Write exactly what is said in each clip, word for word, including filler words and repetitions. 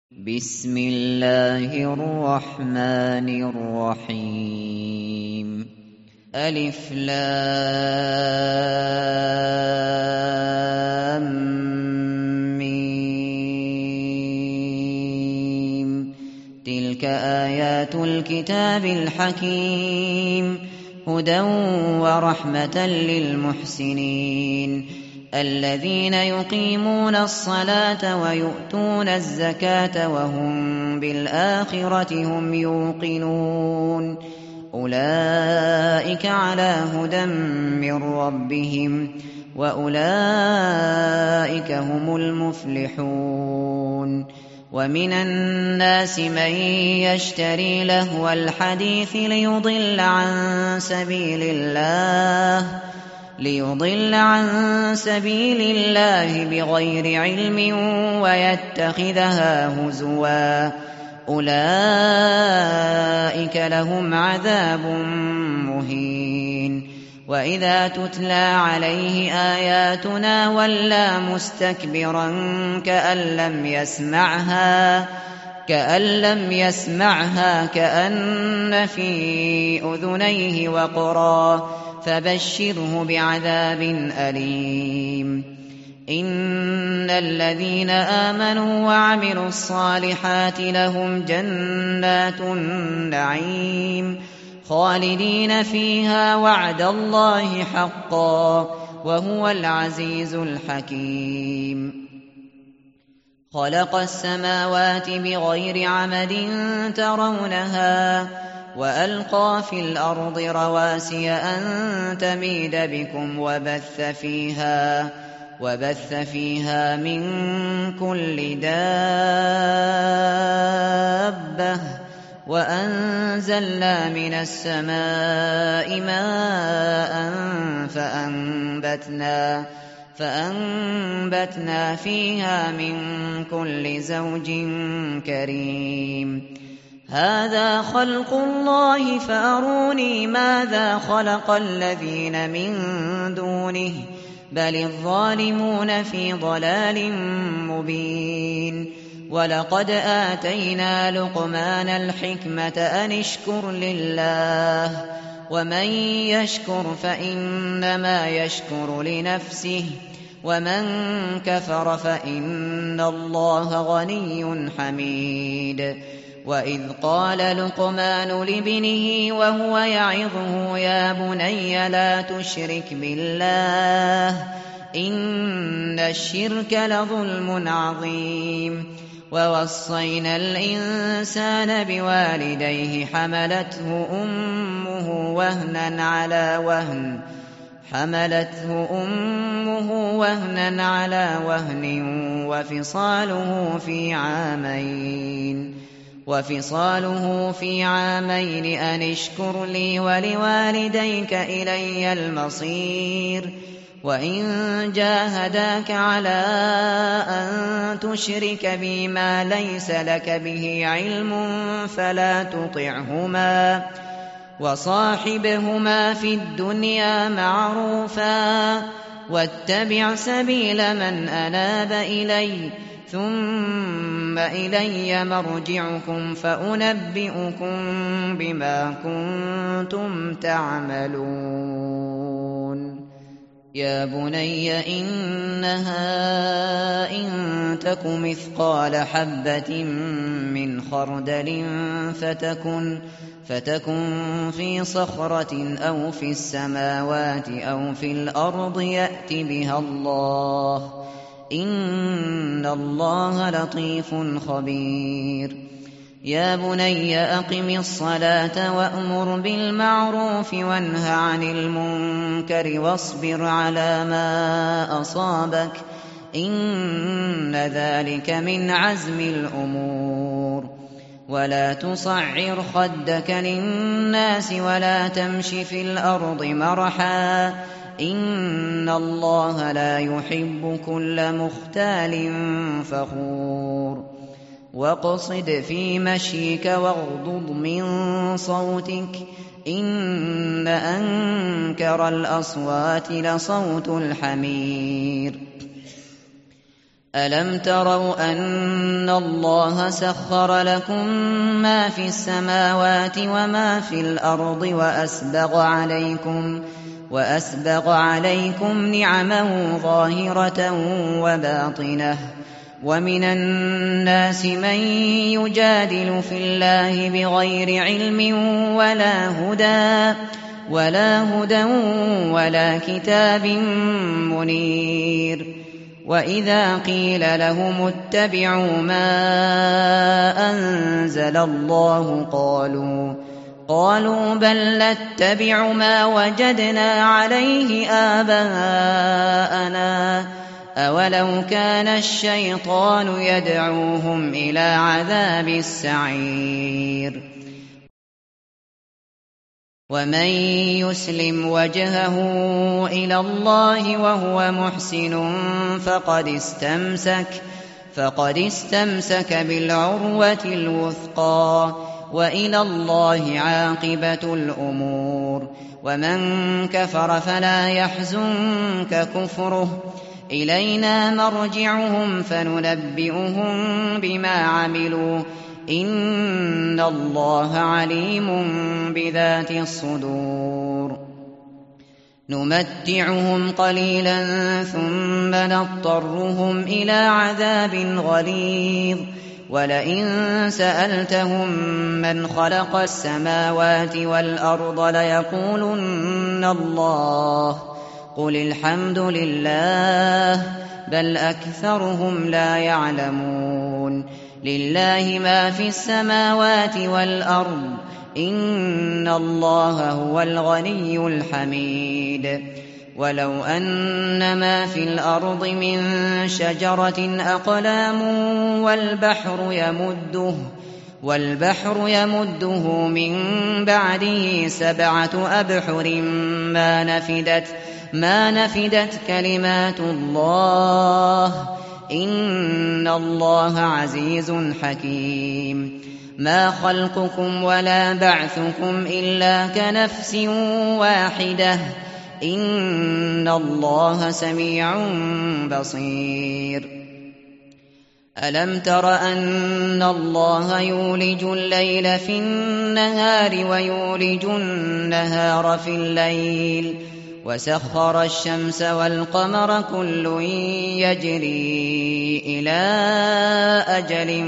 بسم الله الرحمن الرحيم ألف لام ميم تلك آيات الكتاب الحكيم هدى ورحمة للمحسنين الذين يقيمون الصلاة ويؤتون الزكاة وهم بالآخرة هم يوقنون أولئك على هدى من ربهم وأولئك هم المفلحون ومن الناس من يشتري لهو الحديث ليضل عن سبيل الله ليضل عن سبيل الله بغير علم ويتخذها هزوا أولئك لهم عذاب مهين وإذا تتلى عليه آياتنا ولى مستكبرا كأن لم يسمعها كأن لم يسمعها كأن في أذنيه وقرا فبشره بعذاب أليم إن الذين آمنوا وعملوا الصالحات لهم جنات النعيم خالدين فيها وعد الله حقا وهو العزيز الحكيم خلق السماوات بغير عمد ترونها وألقى في الأرض رواسي أن تميد بكم وبث فيها وبث فيها من كل دابة وأنزلنا من السماء ماء فأنبتنا فأنبتنا فيها من كل زوج كريم هذا خلق الله فأروني ماذا خلق الذين من دونه بل الظالمون في ضلال مبين ولقد آتينا لقمان الحكمة أن اشكر لله ومن يشكر فإنما يشكر لنفسه ومن كفر فإن الله غني حميد وإذ قال لقمان لابنه وهو يعظه يا بني لا تشرك بالله إن الشرك لظلم عظيم ووصينا الإنسان بوالديه حملته أمه وهنا على وهن حملته أمه وهنا على وهن وفصاله في عامين وفصاله في عامين أن اشكر لي ولوالديك إلي المصير وإن جاهداك على أن تشرك بي ما ليس لك به علم فلا تطعهما وصاحبهما في الدنيا معروفا واتبع سبيل من أناب إلي ثم إلي مرجعكم فأنبئكم بما كنتم تعملون يا بني إنها إن تك مثقال حبة من خردل فتكن فتكن في صخرة أو في السماوات أو في الأرض يأت بها الله إن الله لطيف خبير يا بني أقم الصلاة وأمر بالمعروف وانه عن المنكر واصبر على ما أصابك إن ذلك من عزم الأمور ولا تصعر خدك للناس ولا تمش في الأرض مرحا إن الله لا يحب كل مختال فخور واقصد في مشيك واغضض من صوتك إن أنكر الأصوات لصوت الحمير ألم تروا أن الله سخر لكم ما في السماوات وما في الأرض وأسبغ عليكم وأسبغ عليكم نعمه ظاهرة وباطنة ومن الناس من يجادل في الله بغير علم ولا هدى ولا هدى ولا كتاب منير وإذا قيل لهم اتبعوا ما أنزل الله قالوا قالوا بل نتبع ما وجدنا عليه آباءنا أولو كان الشيطان يدعوهم إلى عذاب السعير ومن يسلم وجهه إلى الله وهو محسن فقد استمسك فقد استمسك بالعروة الوثقى وإلى الله عاقبة الأمور ومن كفر فلا يحزنك كفره إلينا مرجعهم فننبئهم بما عملوا إن الله عليم بذات الصدور نمتعهم قليلا ثم نضطرهم إلى عذاب غليظ ولئن سألتهم من خلق السماوات والأرض ليقولن الله قل الحمد لله بل أكثرهم لا يعلمون لله ما في السماوات والأرض إن الله هو الغني الحميد ولو أن ما في الأرض من شجرة أقلام والبحر يمده والبحر يمده من بعده سبعة أبحر ما نفدت ما نفدت كلمات الله إن الله عزيز حكيم ما خلقكم ولا بعثكم إلا كنفس واحدة إن الله سميع بصير ألم تر أن الله يولج الليل في النهار ويولج النهار في الليل وسخر الشمس والقمر كل يجري إلى أجل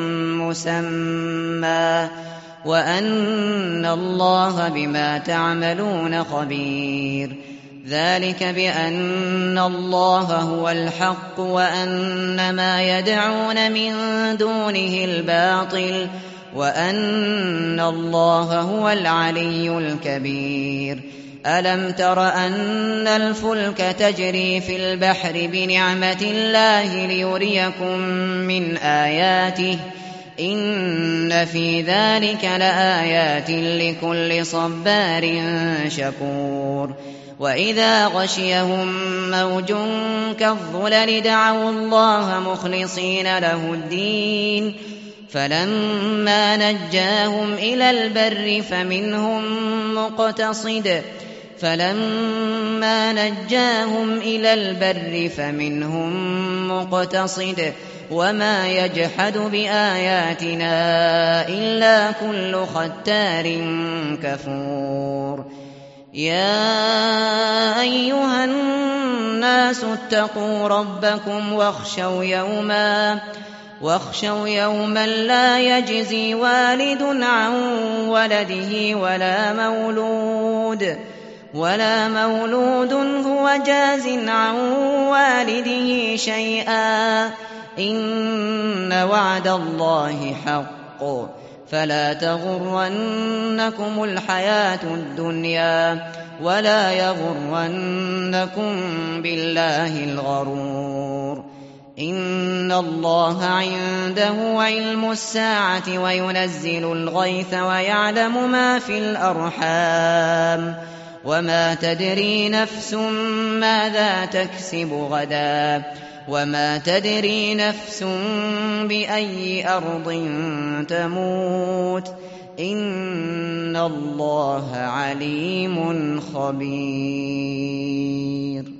مسمى وأن الله بما تعملون خبير ذلك بأن الله هو الحق وأن ما يدعون من دونه الباطل وأن الله هو العلي الكبير ألم تر أن الفلك تجري في البحر بنعمة الله ليريكم من آياته إن في ذلك لآيات لكل صبار شكور وإذا غشيهم موج كالظلل دعوا الله مخلصين له الدين فلما نجاهم إلى البر فمنهم مقتصد فلما نجاهم إلى البر فمنهم مقتصد وما يجحد بآياتنا إلا كل ختار كفور يا أيها الناس اتقوا ربكم واخشوا يوما واخشوا يوما لا يجزي والد عن ولده ولا مولود ولا مولود هو جاز عن والده شيئا إن وعد الله حق فلا تغرنكم الحياة الدنيا ولا يغرنكم بالله الغرور إن الله عنده علم الساعة وينزل الغيث ويعلم ما في الأرحام وما تدري نفس ماذا تكسب غدا وما تدري نفس بأي أرض تموت إن الله عليم خبير